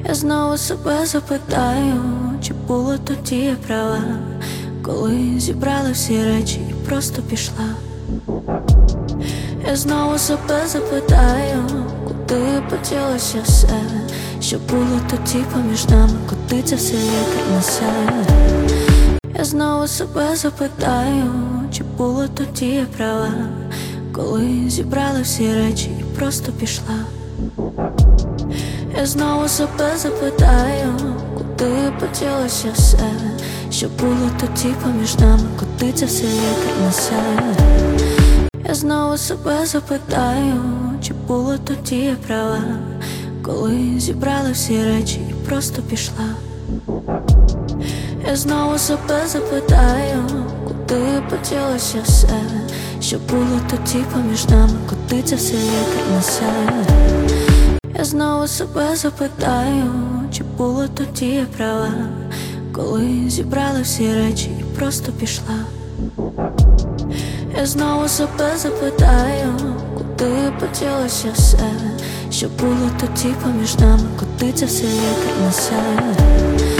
Я знову себе запитаю, чи була тоді я права, коли зібрала всі речі і просто пішла. Я знову себе запитаю, куди поділося все, що було тоді поміж нами, куди це все вітер несе. Я знову себе запитаю, чи була тоді я права, коли зібрала всі речі і просто пішла. Я знову себе запитаю, куди поділося все, що було тоді поміж нами, куди це все вітер несе. Я знову себе запитаю, чи була тоді я права, коли зібрала всі речі і просто пішла. Я знову себе запитаю, куди поділося все, що було тоді поміж нами, куди це все вітер несе. Я знову себе запитаю, чи була тоді я права, коли зібрала всі речі і просто пішла. Я знову себе запитаю, куди поділося все, що було тоді поміж нами, куди це все вітер несе.